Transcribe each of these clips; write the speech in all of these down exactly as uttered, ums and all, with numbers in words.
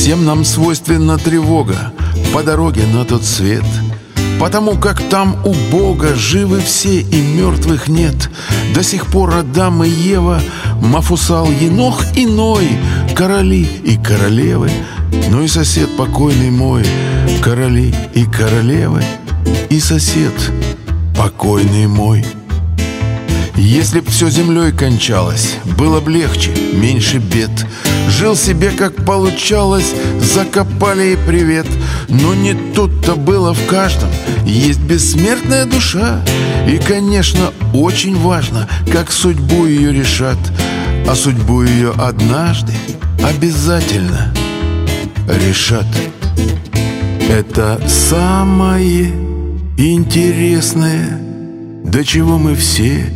Всем нам свойственна тревога по дороге на тот свет, потому как там у Бога живы все и мертвых нет. До сих пор Адам и Ева, Мафусал, Енох и Ной, короли и королевы. Ну и сосед покойный мой, короли и королевы, и сосед покойный мой. Если б все землей кончалось, было б легче, меньше бед. Жил себе как получалось, закопали и привет. Но не тут-то было в каждом, есть бессмертная душа. И, конечно, очень важно, как судьбу ее решат. А судьбу ее однажды обязательно решат. Это самое интересное, до чего мы все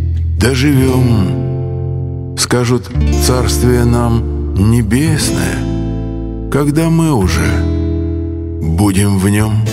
доживем. Скажут, царствие нам небесное, когда мы уже будем в нем.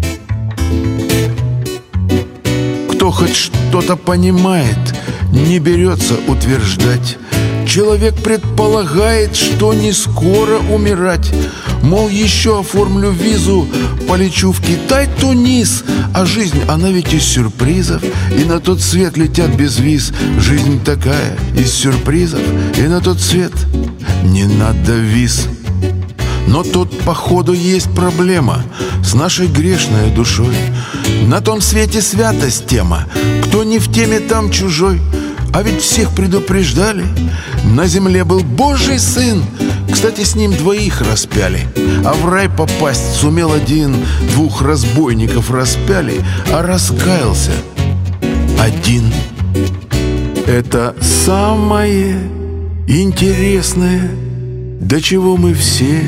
Кто хоть что-то понимает, не берется утверждать. Человек предполагает, что не скоро умирать. Мол, еще оформлю визу, полечу в Китай, Тунис. А жизнь, она ведь из сюрпризов, и на тот свет летят без виз. Жизнь такая, из сюрпризов, и на тот свет не надо виз. Но тут, походу, есть проблема с нашей грешной душой. На том свете святость тема, кто не в теме, там чужой. А ведь всех предупреждали, на земле был Божий Сын. Кстати, с ним двоих распяли, а в рай попасть сумел один. Двух разбойников распяли, а раскаялся один. Это самое интересное, до чего мы все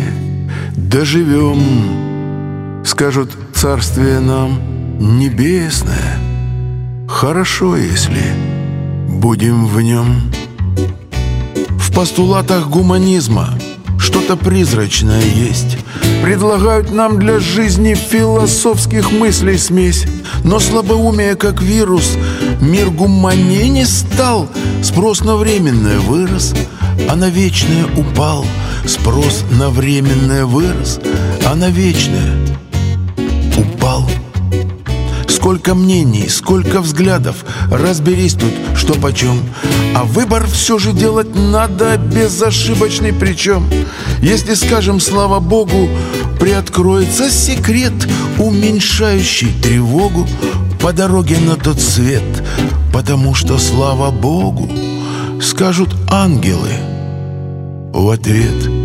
доживем. Скажут, царствие нам небесное, хорошо, если будем в нем. В постулатах гуманизма что-то призрачное есть. Предлагают нам для жизни философских мыслей смесь. Но слабоумие, как вирус, мир гуманнее не стал. Спрос на временное вырос, а на вечное упал. Спрос на временное вырос, а на вечное упал. Сколько мнений, сколько взглядов, разберись тут, что почем. А выбор все же делать надо безошибочный причем. Если скажем «слава Богу», приоткроется секрет, уменьшающий тревогу по дороге на тот свет. Потому что «слава Богу» скажут ангелы в ответ.